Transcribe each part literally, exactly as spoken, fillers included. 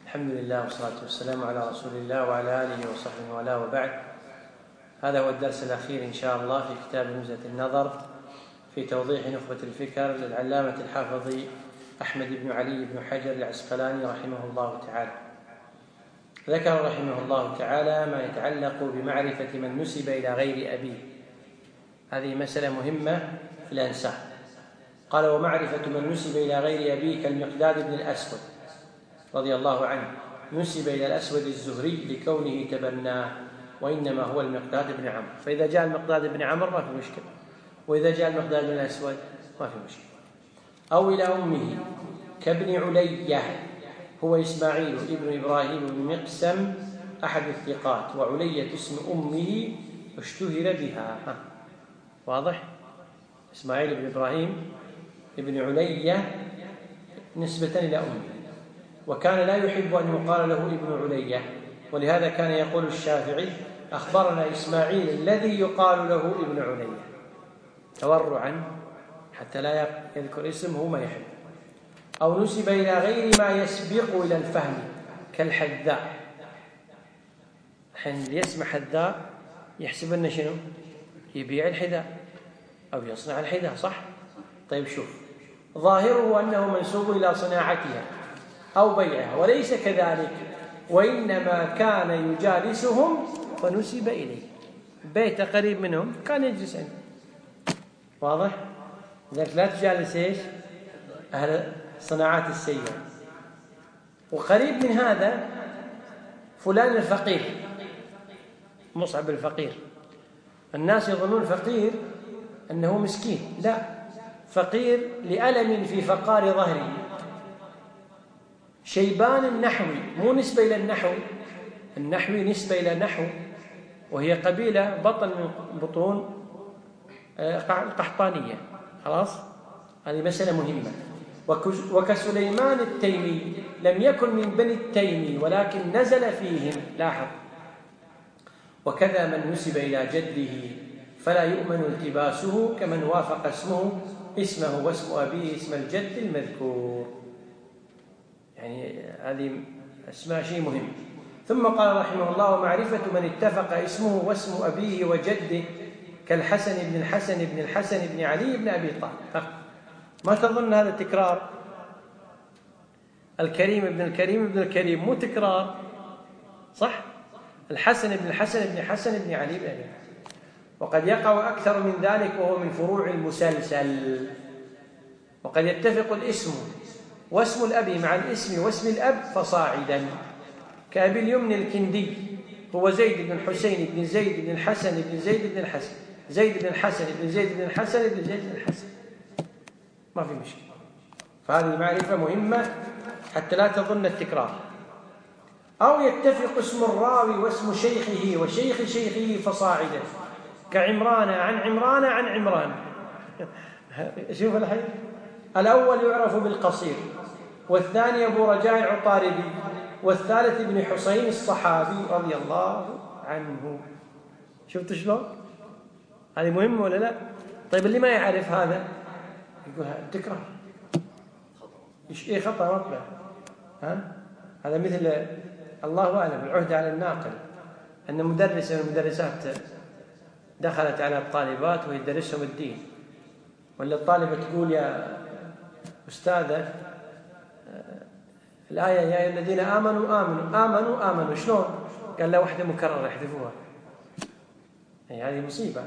الحمد لله والصلاة والسلام على رسول الله وعلى آله وصحبه وله وبعد. هذا هو الدرس الأخير إن شاء الله في كتاب نزهة النظر في توضيح نخبة الفكر للعلامة الحافظ أحمد بن علي بن حجر العسقلاني رحمه الله تعالى. ذكر رحمه الله تعالى ما يتعلق بمعرفة من نسب إلى غير أبيه. هذه مسألة مهمة في الأنساب. قال: ومعرفة من نسب إلى غير أبيه كالمقداد بن الأسود رضي الله عنه، نسب إلى الأسود الزهري لكونه تبناه، وإنما هو المقداد بن عمرو. فإذا جاء المقداد بن عمرو ما في مشكلة، وإذا جاء المقداد بن الأسود ما في مشكلة. أو إلى أمه كابن علية، هو إسماعيل ابن إبراهيم بن مقسم أحد الثقات، وعلية اسم أمه اشتهر بها. ها. واضح؟ إسماعيل بن إبراهيم ابن علية نسبة إلى أمه، وكان لا يحب أن يقال له ابن علية، ولهذا كان يقول الشافعي: أخبرنا إسماعيل الذي يقال له ابن علية، تورعا حتى لا يذكر اسمه ما يحب. أو نسب إلى غير ما يسبق إلى الفهم كالحذاء. حين يسمع حذاء يحسب أنه شنو؟ يبيع الحذاء أو يصنع الحذاء، صح؟ طيب شوف، ظاهره أنه منسوب إلى صناعتها أو بيعها، وليس كذلك، وإنما كان يجالسهم فنسب إليه، بيت قريب منهم كان يجلس عنده. واضح؟ لذلك لا تجالس إيش؟ أهل صناعات السيئة. وقريب من هذا فلان الفقير، مصعب الفقير. الناس يظنون الفقير أنه مسكين، لا، فقير لألم في فقار ظهره. شيبان النحوي مو نسبة إلى النحو، النحوي نسبة إلى نحو، وهي قبيلة بطن من بطون القحطانية. خلاص، هذه مسألة مهمة. وكسليمان التيمي لم يكن من بني التيمي ولكن نزل فيهم، لاحظ. وكذا من نسب إلى جده فلا يؤمن التباسه كمن وافق اسمه اسمه واسم أبيه اسم الجد المذكور. يعني هذه اسماء شيء مهم. ثم قال رحمه الله: ومعرفة من اتفق اسمه واسم أبيه وجده كالحسن بن الحسن بن الحسن بن علي بن أبي طالب. ما تظن هذا تكرار؟ الكريم بن الكريم بن الكريم مو تكرار، صح؟ الحسن بن الحسن بن حسن بن علي بن أبي طالب. وقد يقع أكثر من ذلك وهو من فروع المسلسل. وقد يتفق الاسم واسم الأب مع الاسم واسم الأب فصاعدا، كأبي اليمن الكندي هو زيد بن حسين بن زيد بن الحسن بن زيد بن الحسن زيد بن الحسن بن زيد بن الحسن بن زيد بن الحسن. ما في مشكلة. فهذه معرفة مهمة حتى لا تظن التكرار. أو يتفق اسم الراوي واسم شيخه وشيخ شيخه فصاعدا، كعمران عن عمران عن عمران. شوف الحين، الأول يعرف بالقصير، والثاني أبو رجاء العطاردي، والثالث ابن حسين الصحابي رضي الله عنه. شفت شلون؟ هذه مهمة ولا لا؟ طيب اللي ما يعرف هذا يقول تكرار، إيه خطأ مطبع. ها؟ هذا مثل الله أعلم العهد على الناقل، أن مدرسة من المدرسات دخلت على الطالبات ويدرسهم الدين، ولا الطالبة تقول: يا أستاذة، الآية يا أيها الذين آمنوا آمنوا آمنوا آمنوا شلون؟ قال: لا، واحدة مكررة يحذفوها. يعني هذه مصيبة.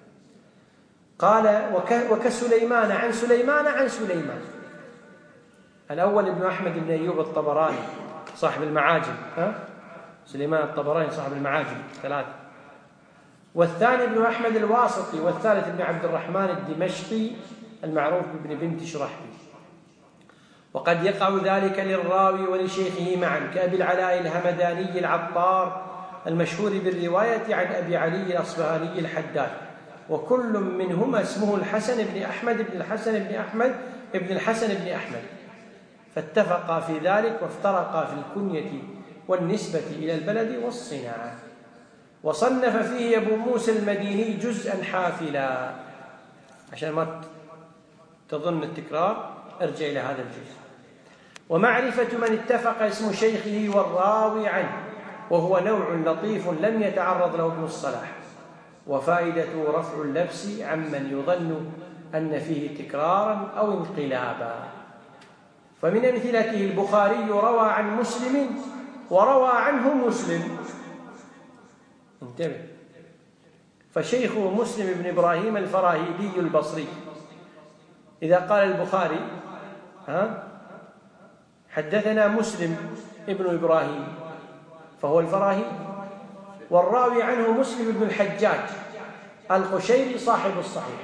قال: وكسليمان عن سليمان عن سليمان. الأول ابن أحمد بن أيوب الطبراني صاحب المعاجم، ها؟ سليمان الطبراني صاحب المعاجم ثلاثة. والثاني ابن أحمد الواسطي، والثالث ابن عبد الرحمن الدمشقي المعروف بابن بنت شرحبيل. وقد يقع ذلك للراوي ولشيخه معا، كأبي العلاء الهمداني العطار المشهور بالرواية عن أبي علي الأصبهاني الحداد، وكل منهما اسمه الحسن بن أحمد بن الحسن بن أحمد بن الحسن بن أحمد، فاتفقا في ذلك وافترقا في الكنية والنسبة إلى البلد والصناعة. وصنف فيه أبو موسى المديني جزءا حافلا. عشان ما تظن التكرار ارجع إلى هذا الجزء. ومعرفة من اتفق اسم شيخه والراوي عنه، وهو نوع لطيف لم يتعرض له ابن الصلاح، وفائدته رفع اللبس عمن يظن أن فيه تكرارا أو انقلابا. فمن أمثلته البخاري روى عن مسلم وروى عنه مسلم. انتبه، فشيخه مسلم بن إبراهيم الفراهيدي البصري، إذا قال البخاري ها حدثنا مسلم ابن إبراهيم فهو الفراهيدي، والراوي عنه مسلم بن الحجاج القشيري صاحب الصحيح.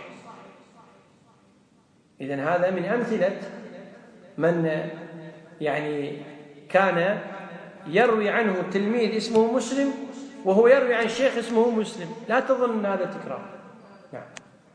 إذن هذا من أمثلة من يعني كان يروي عنه تلميذ اسمه مسلم وهو يروي عن شيخ اسمه مسلم، لا تظن أن هذا تكرار. نعم.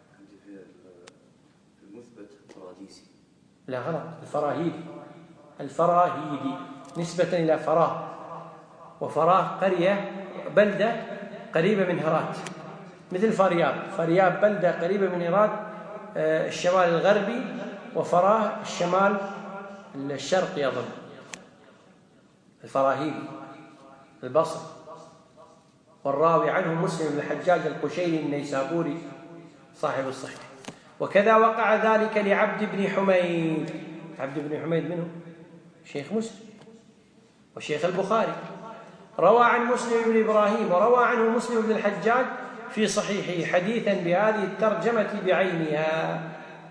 المثبت فراديسي. لا غلط، الفراهيدي. الفراهيدي نسبة إلى فراه، وفراه قرية بلدة قريبة من هرات، مثل فرياب. فرياب بلدة قريبة من هرات الشمال الغربي، وفراه الشمال الشرقي أظن. الفراهيدي البصري، والراوي عنه مسلم بن الحجاج القشيري النيسابوري صاحب الصحيح. وكذا وقع ذلك لعبد بن حميد. عبد بن حميد منه شيخ مسلم وشيخ البخاري، روى عن مسلم بن إبراهيم وروى عنه مسلم بن الحجاج في صحيحه حديثا بهذه الترجمة بعينها.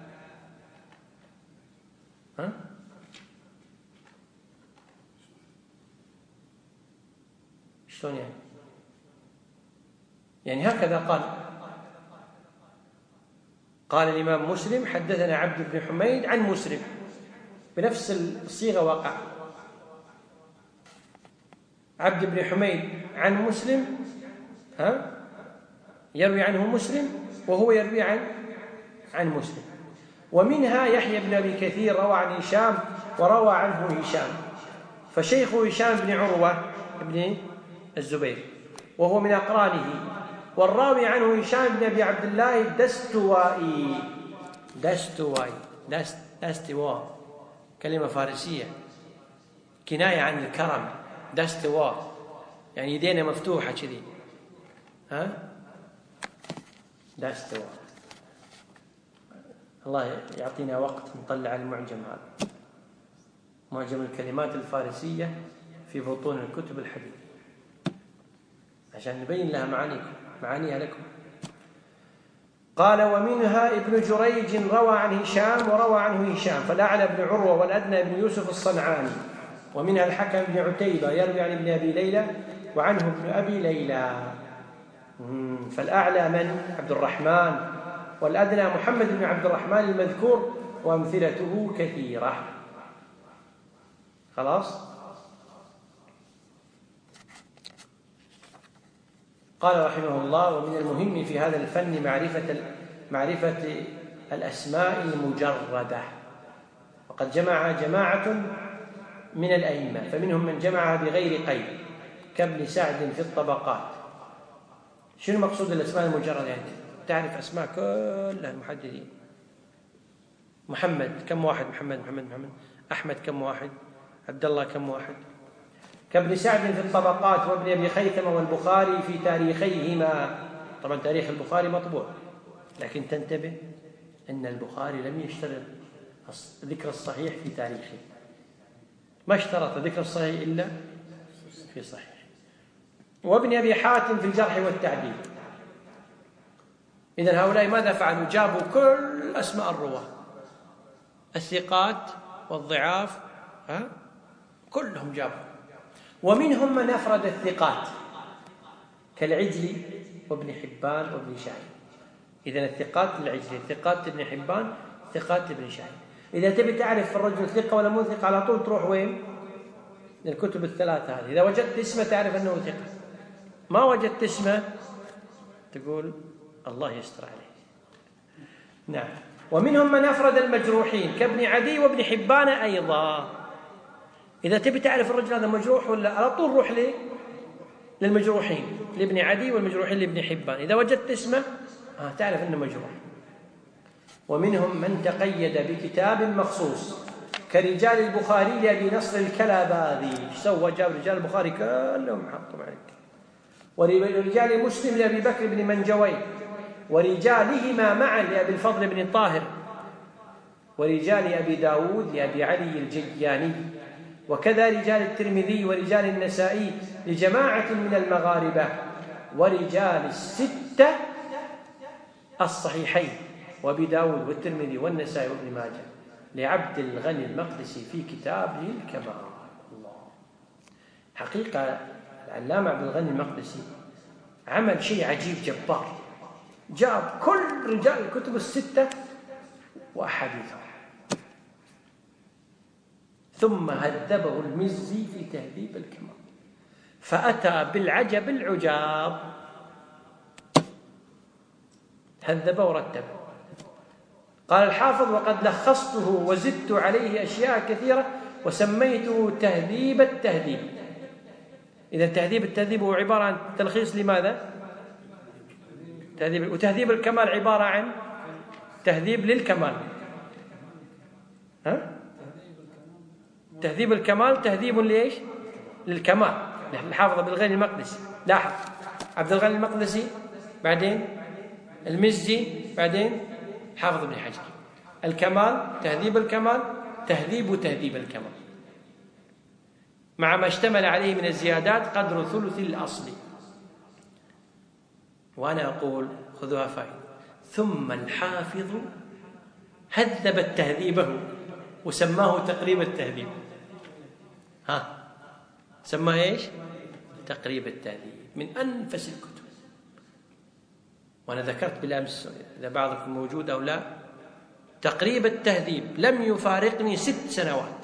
ها؟ شلون يعني؟ يعني هكذا قال قال الإمام مسلم حدثنا عبد بن حميد عن مسلم، بنفس الصيغة وقع عبد بن حميد عن مسلم، ها يروي عنه مسلم وهو يروي عن عن مسلم. ومنها يحيى بن أبي كثير روى عن هشام وروى عنه هشام، فشيخه هشام بن عروة بن الزبير وهو من أقرانه، والراوي عنه هشام بن أبي عبد الله الدستوائي. دستوائي دست دستوا كلمة فارسية كناية عن الكرم. دستوا يعني يدينا مفتوحة كذي، ها دستوا. الله يعطينا وقت نطلع المعجم هذا، معجم الكلمات الفارسية في بطون الكتب الحديث، عشان نبين لها معانيكم معانيها لكم. قال ومنها ابن جريج روى عن هشام وروى عنه هشام، فالأعلى بن عروة والأدنى بن يوسف الصنعاني. ومنها الحكم بن عتيبة يروي عن ابن أبي ليلى وعنه ابن أبي ليلى. فالأعلى من عبد الرحمن، والأدنى محمد بن عبد الرحمن المذكور، وأمثلته كثيرة. خلاص. قال رحمه الله ومن المهم في هذا الفن معرفة معرفة الأسماء المجردة، وقد جمع جماعة من الأئمة، فمنهم من جمعها بغير قيد كابن سعد في الطبقات. شنو مقصود الأسماء المجردة؟ يعني تعرف أسماء كل المحددين. محمد كم واحد؟ محمد محمد محمد. أحمد كم واحد؟ عبد الله كم واحد؟ كابن سعد في الطبقات، وابن أبي خيثمة والبخاري في تاريخيهما. طبعا تاريخ البخاري مطبوع، لكن تنتبه أن البخاري لم يشترط ذكر الصحيح في تاريخه، ما اشترط ذكر الصحيح إلا في صحيح. وابن أبي حاتم في الجرح والتعديل. إذن هؤلاء ماذا فعلوا؟ جابوا كل أسماء الرواة، الثقات والضعاف، ها كلهم جابوا. ومنهم من أفرد الثقات كالعجلي وابن حبان وابن شاهين. إذن الثقات العجلي، الثقات ابن حبان، ثقات ابن شاهين. إذا تبي تعرف الرجل ثقة ولا مو ثقة على طول تروح وين؟ للكتب الثلاثة هذه. إذا وجدت اسمه تعرف أنه ثقة، ما وجدت اسمه تقول الله يستر عليه. نعم. ومنهم من أفرد المجروحين كابن عدي وابن حبان أيضا. إذا تبي تعرف الرجل هذا مجروح ولا، على طول روح ليه؟ للمجروحين، لابن عدي والمجروحين لابن حبان. إذا وجدت اسمه آه تعرف أنه مجروح. ومنهم من تقيد بكتاب مخصوص كرجال البخاري لأبي نصر الكلاباذي. ايش سوى؟ جاب رجال البخاري كلهم حطوا عليك. ورجال مسلم لأبي بكر بن منجوي، ورجالهما معا لأبي الفضل بن طاهر، ورجال أبي داود لأبي علي الجياني، وكذا رجال الترمذي ورجال النسائي لجماعة من المغاربة، ورجال الستة الصحيحين وأبي داود والترمذي والنسائي وابن ماجه لعبد الغني المقدسي في كتابه الكمال. الله. حقيقة العلامة عبد الغني المقدسي عمل شيء عجيب جبار، جاب كل رجال الكتب الستة وأحاديثهم، ثم هذبه المزي في تهذيب الكمال، فأتى بالعجب العجاب، هذبه ورتبه. قال الحافظ: وقد لخصته وزدت عليه أشياء كثيرة وسميته تهذيب التهذيب. إذا تهذيب التهذيب هو عبارة عن تلخيص لماذا؟ تهذيب. وتهذيب الكمال عبارة عن تهذيب للكمال. ها؟ تهذيب الكمال تهذيب ليش؟ للكمال. الحافظ عبد الغني المقدسي. لاحظ، عبد الغني المقدسي، بعدين المزي، بعدين حافظ ابن حجر. الكمال، تهذيب الكمال، تهذيب تهذيب الكمال، مع ما اشتمل عليه من الزيادات قدر ثلث الأصل. وأنا أقول خذوها فائدة: ثم الحافظ هذب التهذيبه وسماه تقريب التهذيب. ها، سماه إيش؟ تقريب التهذيب، من أنفس الكتب. وأنا ذكرت بالأمس، إذا بعضكم موجود أو لا، تقريب التهذيب لم يفارقني ست سنوات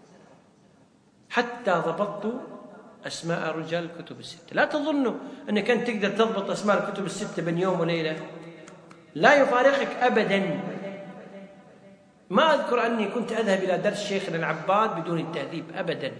حتى ضبطت أسماء رجال الكتب الستة. لا تظنوا أنك أنت تقدر تضبط أسماء الكتب الستة بين يوم وليلة، لا يفارقك أبدا. ما أذكر أني كنت أذهب إلى درس شيخنا العباد بدون التهذيب أبدا.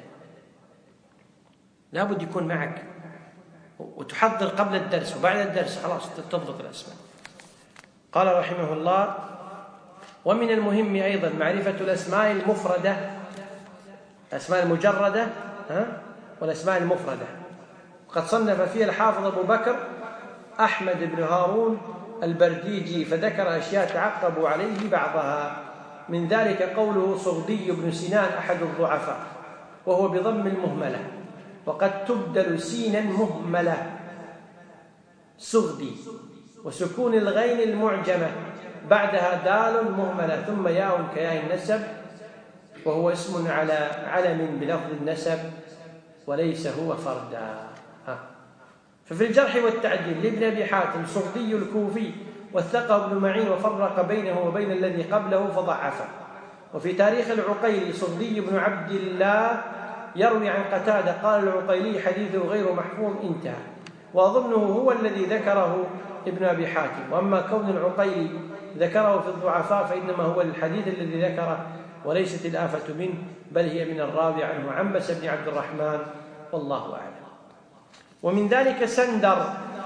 لا بد يكون معك وتحضر قبل الدرس وبعد الدرس، خلاص تضبط الأسماء. قال رحمه الله: ومن المهم أيضا معرفة الأسماء المفردة، الأسماء المجردة ها؟ والأسماء المفردة. وقد صنف فيها الحافظ أبو بكر أحمد بن هارون البرديجي، فذكر أشياء تعقب عليه بعضها، من ذلك قوله صغدي بن سنان أحد الضعفاء، وهو بضم المهملة، وقد تبدل سينا مهملة صغدي، وسكون الغين المعجمة بعدها دال مهملة، ثم ياء كياء النسب، وهو اسم على علم بلفظ النسب وليس هو فردا. ها. ففي الجرح والتعديل لابن أبي حاتم صغدي الكوفي، وثقه ابن معين وفرق بينه وبين الذي قبله فضعفه. وفي تاريخ العقيلي صغدي بن عبد الله يروي عن قتادة قال العقيلي حديثه غير محفوظ، انتهى. وأظنه هو الذي ذكره ابن أبي حاتم. وأما كون العقيلي ذكره في الضعفاء فإنما هو الحديث الذي ذكره، وليست الآفة منه، بل هي من الراوي عنه عنبس بن عبد الرحمن، والله أعلم. ومن ذلك سندر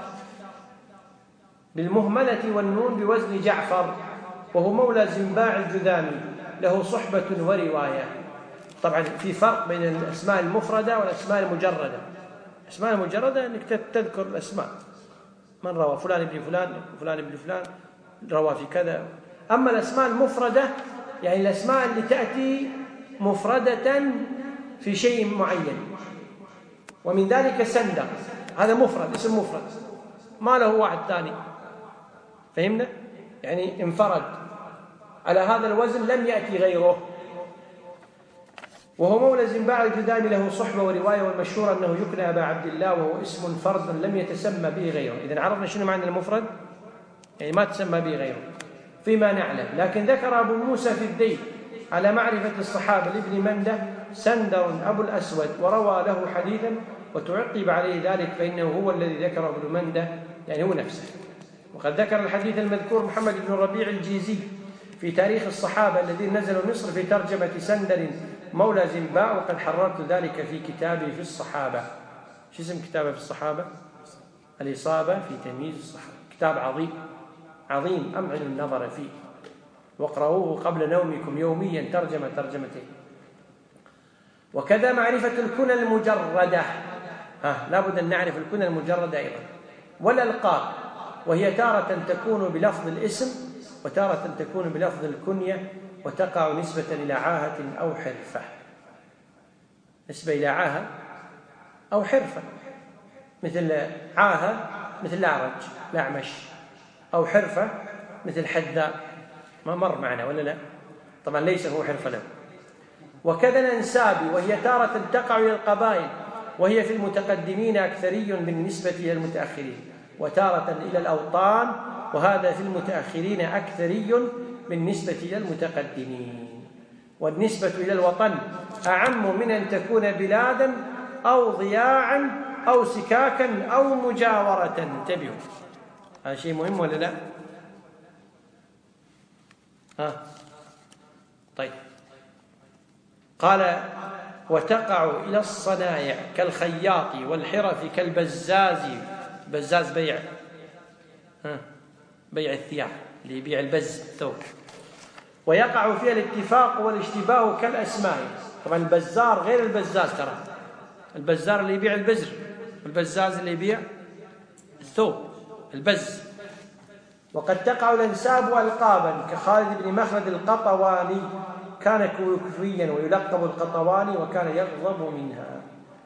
بالمهملة والنون بوزن جعفر، وهو مولى زنباع الجذامي، له صحبة ورواية. طبعا في فرق بين الأسماء المفردة والأسماء المجردة. الأسماء المجردة أنك تذكر الأسماء، من روى فلان ابن فلان وفلان ابن فلان روى في كذا. أما الأسماء المفردة يعني الأسماء اللي تأتي مفردة في شيء معين، ومن ذلك سندر، هذا مفرد، اسم مفرد ما له واحد ثاني، فهمنا؟ يعني انفرد على هذا الوزن، لم يأتي غيره. وهو مولى زنباع الجذامي، له صحبة ورواية، والمشهور أنه يكنى أبا عبد الله، وهو اسم فرد لم يتسمى به غيره. إذن عرفنا شنو معنى المفرد؟ يعني ما تسمى به غيره فيما نعلم. لكن ذكر أبو موسى في الذيل على معرفة الصحابة لابن منده سندر أبو الأسود، وروى له حديثا وتعقب عليه ذلك، فإنه هو الذي ذكره ابن منده، يعني هو نفسه. وقد ذكر الحديث المذكور محمد بن ربيع الجيزي في تاريخ الصحابة الذين نزلوا مصر في ترجمة سندر مولى زنباع، وقد حررت ذلك في كتابي في الصحابة. شو اسم كتابه في الصحابة؟ الإصابة في تمييز الصحابة. كتاب عظيم عظيم، أمعن النظر فيه، واقرأوه قبل نومكم يوميا ترجمة ترجمتين. وكذا معرفة الكنى المجردة، ها لابد أن نعرف الكنى المجردة أيضا، والألقاب، وهي تارة تكون بلفظ الاسم وتارة تكون بلفظ الكنية، وتقع نسبة إلى عاهة أو حرفة. نسبة إلى عاهة أو حرفة، مثل عاهة مثل الأعرج الأعمش، أو حرفة مثل حذاء، ما مر معنا ولا لا؟ طبعا ليس هو حرفة له. وكذا الأنساب، وهي تارة تقع إلى القبائل، وهي في المتقدمين أكثري بالنسبة إلى المتأخرين، وتارة إلى الأوطان، وهذا في المتأخرين أكثري بالنسبة إلى المتقدمين. والنسبة إلى الوطن أعم من أن تكون بلادا أو ضياعا أو سكاكا أو مجاورة. انتبهوا، هذا شيء مهم ولا لا؟ ها طيب. قال وتقع إلى الصنايع كالخياط والحرف كالبزاز. بزاز بيع ها بيع الثياب، اللي يبيع البز الثوب. ويقع فيها الاتفاق والاشتباه كالأسماء. طبعا البزار غير البزاز، ترى البزار اللي يبيع البزر، والبزاز اللي يبيع الثوب البز. وقد تقع الأنساب ألقابا كخالد بن مخلد القطواني، كان كوفيا ويلقب القطواني، وكان يغضب منها.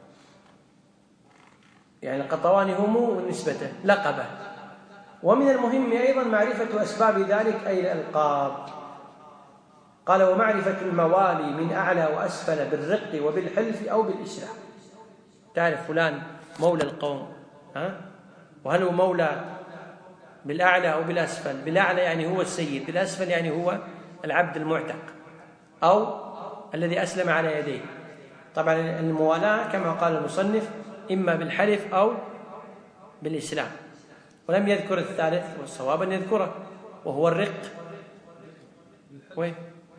يعني القطواني هم نسبته لقبه. ومن المهم أيضا معرفة أسباب ذلك أي الألقاب. قال ومعرفة الموالي من أعلى وأسفل بالرق وبالحلف أو بالإسلام. تعرف فلان مولى القوم، ها؟ وهل هو مولى بالأعلى أو بالأسفل؟ بالأعلى يعني هو السيد، بالأسفل يعني هو العبد المعتق أو الذي أسلم على يديه. طبعا الموالاة كما قال المصنف إما بالحلف أو بالإسلام، ولم يذكر الثالث، والصواب أن يذكره وهو الرق. وين؟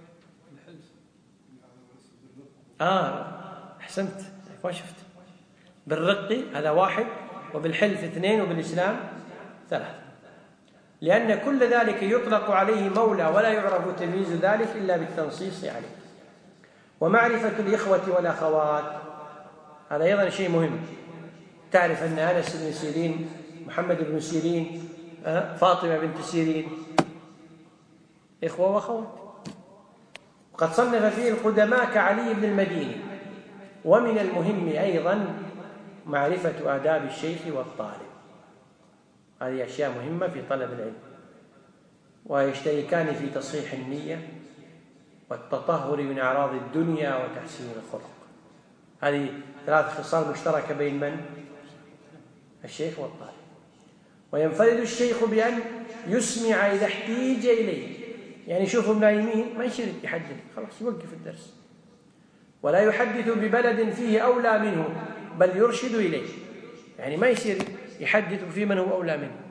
آه أحسنت، ما شفت. بالرق هذا واحد، وبالحلف اثنين، وبالإسلام ثلاث، لأن كل ذلك يطلق عليه مولى، ولا يعرف تمييز ذلك إلا بالتنصيص عليه. ومعرفة الإخوة والأخوات، هذا أيضا شيء مهم. تعرف أن أنس بن سيرين، محمد بن سيرين، فاطمة بنت سيرين إخوة وأخوات. وقد صنف فيه القدماء كعلي بن المديني. ومن المهم أيضا معرفة آداب الشيخ والطالب، هذه أشياء مهمة في طلب العلم، ويشتركان في تصحيح النية والتطهر من أعراض الدنيا وتحسين الخلق. هذه ثلاث خصال مشتركة بين من؟ الشيخ والطالب. وينفرد الشيخ بأن يسمع إذا احتيج إليه، يعني يشوفهم نايمين ما يشير يحدث، خلاص يوقف الدرس. ولا يحدث ببلد فيه أولى منه، بل يرشد إليه، يعني ما يصير يحدث في من هو أولى منه.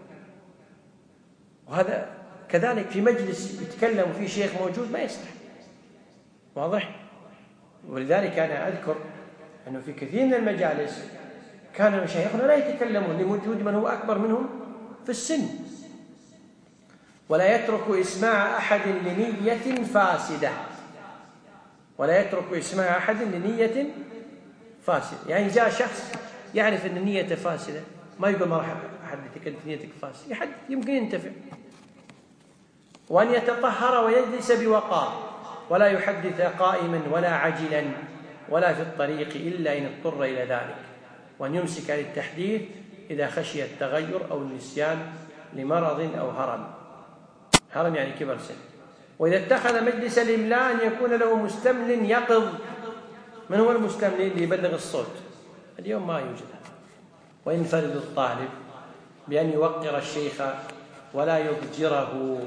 وهذا كذلك في مجلس يتكلم فيه شيخ موجود ما يصلح، واضح؟ ولذلك أنا أذكر أنه في كثير من المجالس كان مشايخنا لا يتكلمون لوجود من هو أكبر منهم في السن، ولا يترك إسماع أحد لنية فاسدة، ولا يترك إسماع أحد لنية فاسدة. يعني جاء شخص يعرف أن النية فاسدة، ما يقول ما راح أحدثك أنت نيتك فاسدة، يحدث يمكن ينتفع. وأن يتطهر ويجلس بوقار، ولا يحدث قائما ولا عجلا ولا في الطريق إلا إن اضطر إلى ذلك. وأن يمسك للتحديث إذا خشي التغير أو النسيان لمرض أو هرم. هرم يعني كبر سن. وإذا اتخذ مجلس الإملاء أن يكون له مستمل يقظ. من هو المستمل؟ اللي يبلغ الصوت. اليوم ما يوجد. وينفرد الطالب بأن يوقر الشيخ ولا يضجره،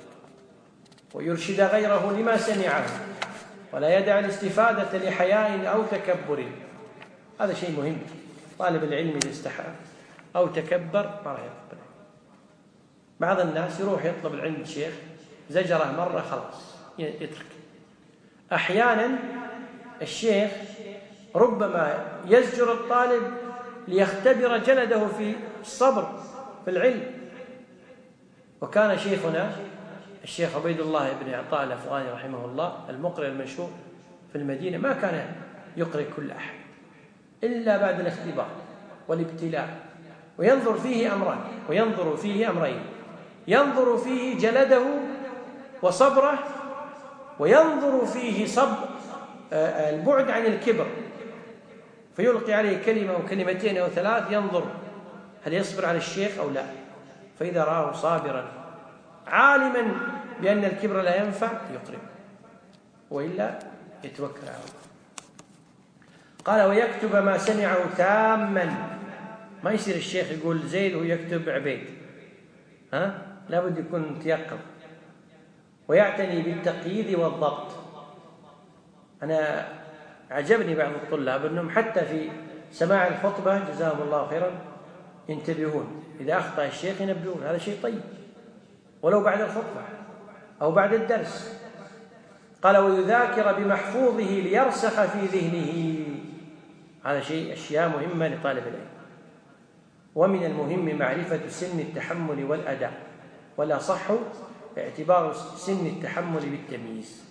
ويرشد غيره لما سمعه، ولا يدع الاستفادة لحياء أو تكبر. هذا شيء مهم. طالب العلم إذا استحى أو تكبر ما راح يقبل. بعض الناس يروح يطلب العلم الشيخ زجره مرة خلاص يترك. أحيانا الشيخ ربما يزجر الطالب ليختبر جلده في الصبر في العلم. وكان شيخنا الشيخ عبيد الله بن عطاء الأفغاني رحمه الله المقرئ المشهور في المدينة ما كان يقرئ كل أحد إلا بعد الاختبار والابتلاء، وينظر فيه أمران وينظر فيه أمرين ينظر فيه جلده وصبره، وينظر فيه صب البعد عن الكبر، فيلقي عليه كلمة أو كلمتين أو ثلاث ينظر هل يصبر على الشيخ أو لا، فإذا رآه صابرا عالما بأن الكبر لا ينفع يقرب، وإلا يتوكل على الله. قال ويكتب ما سمعه تاما، ما يصير الشيخ يقول زيد ويكتب عبيد، ها لابد يكون متيقظ. ويعتني بالتقييد والضبط. أنا عجبني بعض الطلاب أنهم حتى في سماع الخطبة جزاهم الله خيرا ينتبهون، إذا أخطأ الشيخ ينبهون، هذا شيء طيب، ولو بعد الخطبة أو بعد الدرس. قال ويذاكر بمحفوظه ليرسخ في ذهنه، هذا شيء أشياء مهمة لطالب العلم. ومن المهم معرفة سن التحمل والأداء، ولا صح اعتبار سن التحمل بالتمييز.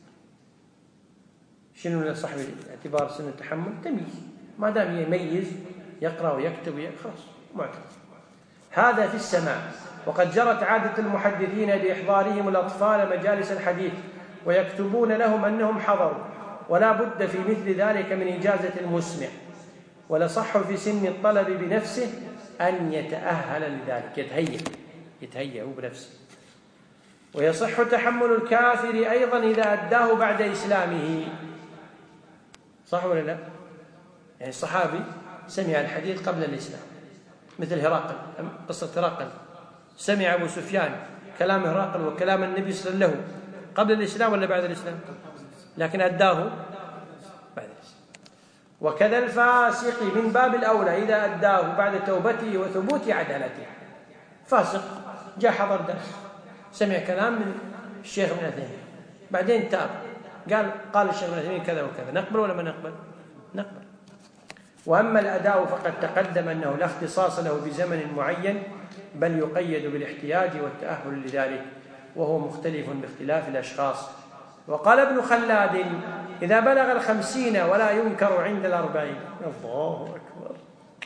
شنو اللي صح باعتبار سن التحمل؟ تمييز، ما دام يميز يقرأ ويكتب خلاص معتبر. هذا في السماع. وقد جرت عادة المحدثين بإحضارهم الأطفال مجالس الحديث ويكتبون لهم أنهم حضروا، ولا بد في مثل ذلك من إجازة المسمع. ولصح في سن الطلب بنفسه أن يتأهل لذلك، يتهيأ يتهيأ بنفسه. ويصح تحمل الكافر أيضا إذا أداه بعد إسلامه، صح ولا لا؟ يعني الصحابي سمع الحديث قبل الإسلام، مثل هرقل، قصة هرقل، سمع أبو سفيان كلام هرقل وكلام النبي صلى الله عليه وسلم قبل الإسلام ولا بعد الإسلام؟ لكن أداه بعد الإسلام. وكذا الفاسق من باب الأولى إذا أداه بعد توبته وثبوت عدالته. فاسق جاء حضر درس، سمع كلام من الشيخ ابن عثيمين، بعدين تاب قال قال الشيخ ابن عثيمين كذا وكذا، نقبل ولا ما نقبل؟ نقبل. وأما الأداء فقد تقدم أنه لا اختصاص له بزمن معين، بل يقيد بالاحتياج والتأهل لذلك، وهو مختلف باختلاف الأشخاص. وقال ابن خلاد إذا بلغ الخمسين ولا ينكر عند الأربعين. الله أكبر.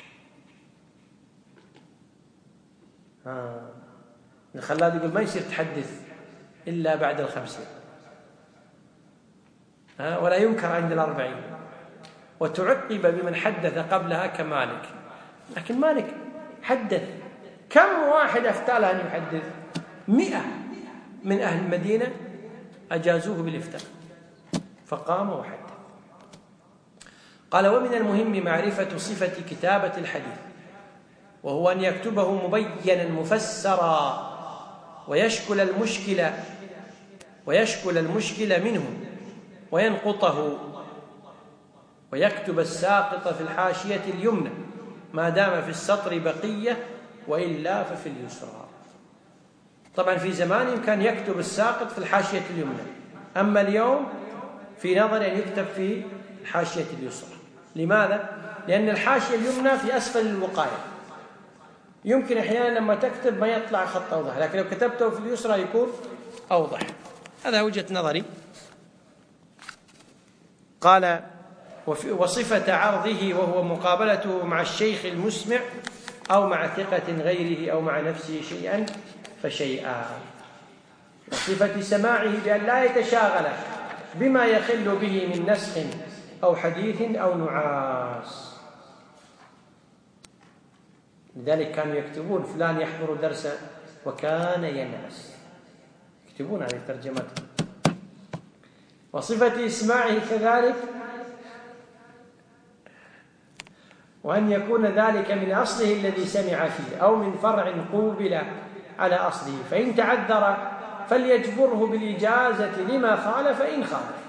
آه. ابن خلاد يقول ما يصير تحدث إلا بعد الخمسين، آه. ولا ينكر عند الأربعين. وتعقب بمن حدث قبلها كمالك، لكن مالك حدث كم واحد أفتى له أن يحدث؟ مئة من أهل المدينة أجازوه بالإفتاء فقام وحدث. قال ومن المهم معرفة صفة كتابة الحديث، وهو أن يكتبه مبينا مفسرا ويشكل المشكلة ويشكل المشكلة منه وينقطه، ويكتب الساقط في الحاشية اليمنى ما دام في السطر بقية، وإلا ففي اليسرى. طبعا في زمانهم كان يكتب الساقط في الحاشية اليمنى، أما اليوم في نظر أن يكتب في الحاشية اليسرى. لماذا؟ لأن الحاشية اليمنى في أسفل الوقاية، يمكن أحيانا لما تكتب ما يطلع خط أوضح، لكن لو كتبته في اليسرى يكون أوضح. هذا وجهة نظري. قال وصفة عرضه وهو مقابلته مع الشيخ المسمع أو مع ثقة غيره أو مع نفسه شيئا فشيئا. وصفة سماعه بأن لا يتشاغل بما يخل به من نسخ أو حديث أو نعاس. لذلك كانوا يكتبون فلان يحضر درسا وكان ينعس، يكتبون على الترجمات. وصفة إسماعه كذلك، وأن يكون ذلك من أصله الذي سمع فيه أو من فرع قوبل على أصله، فإن تعذر فليجبره بالإجازة لما خالف إن خالف.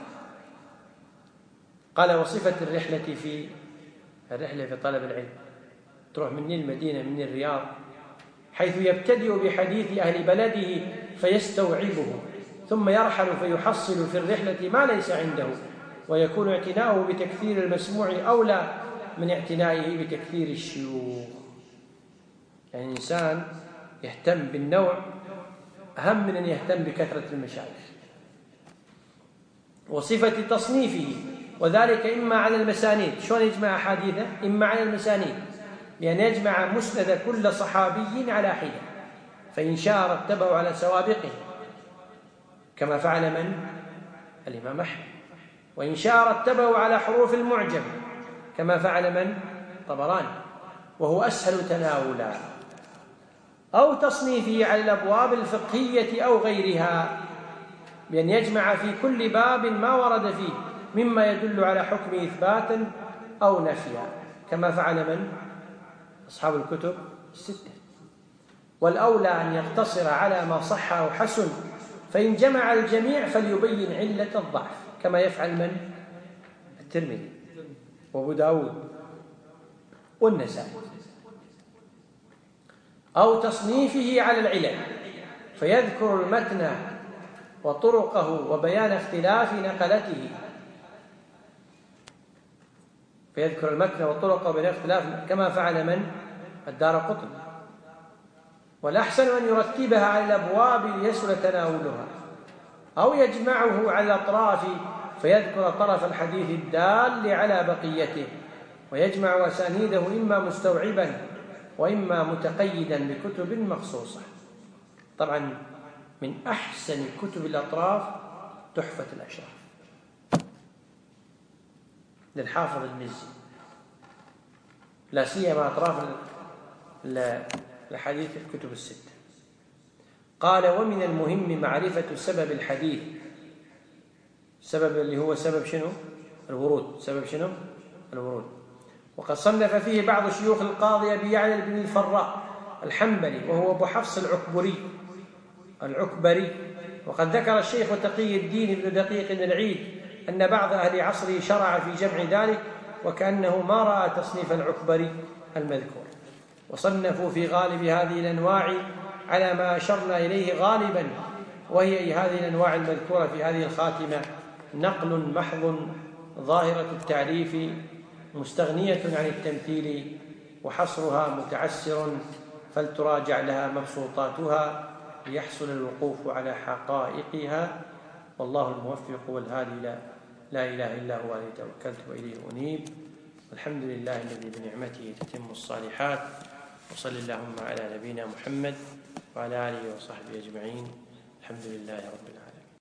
قال وصفة الرحلة في الرحلة في طلب العلم، تروح من المدينة من الرياض، حيث يبتدئ بحديث أهل بلده فيستوعبه، ثم يرحل فيحصل في الرحلة ما ليس عنده، ويكون اعتناؤه بتكثير المسموع أولى من اعتنائه بتكثير الشيوخ. يعني الإنسان يهتم بالنوع أهم من أن يهتم بكثرة المشايخ. وصفة تصنيفه، وذلك إما على المسانيد. شلون يجمع أحاديثه؟ إما على المسانيد، لأن يجمع مسند كل صحابي على حدة، فإن شاء رتبه على سوابقه كما فعل من؟ الإمام أحمد. وإن شاء رتبه على حروف المعجم كما فعل من؟ طبراني، وهو أسهل تناولا. أو تصنيفه على الأبواب الفقهية أو غيرها، بأن يجمع في كل باب ما ورد فيه مما يدل على حكم إثباتا أو نفيا كما فعل من؟ أصحاب الكتب الستة. والأولى أن يقتصر على ما صح أو حسن، فإن جمع الجميع فليبين علة الضعف كما يفعل من؟ الترمذي وأبو داود والنسائي. أو تصنيفه على العلل، فيذكر المتن وطرقه وبيان اختلاف نقلته فيذكر المتن وطرقه وبيان اختلاف كما فعل من؟ الدارقطني. والأحسن أن يرتبها على الأبواب ليسهل تناولها، أو يجمعه على الأطراف فيذكر طرف الحديث الدال على بقيته، ويجمع أسانيده إما مستوعبا وإما متقيدا بكتب مخصوصة. طبعا من أحسن كتب الأطراف تحفة الأشراف للحافظ المزي، لا سيما أطراف الحديث الكتب الستة. قال: ومن المهم معرفة سبب الحديث، سبب اللي هو سبب شنو؟ الورود. سبب شنو؟ الورود. وقد صنف فيه بعض شيوخ القاضي أبي يعلى بن الفراء الحنبلي، وهو أبو حفص العكبري العكبري وقد ذكر الشيخ تقي الدين بن دقيق العيد أن بعض أهل عصره شرع في جمع ذلك، وكأنه ما رأى تصنيف العكبري المذكور. وصنفوا في غالب هذه الأنواع على ما أشرنا إليه غالبا، وهي هذه الأنواع المذكورة في هذه الخاتمة نقل محض ظاهرة التعريف مستغنية عن التمثيل، وحصرها متعسر، فلتراجع لها مبسوطاتها ليحصل الوقوف على حقائقها. والله الموفق والهادي لا, لا إله إلا هو عليه توكلت وإليه أنيب. والحمد لله الذي بنعمته تتم الصالحات. وصل اللهم على نبينا محمد وعلى آله وصحبه أجمعين. الحمد لله رب العالمين.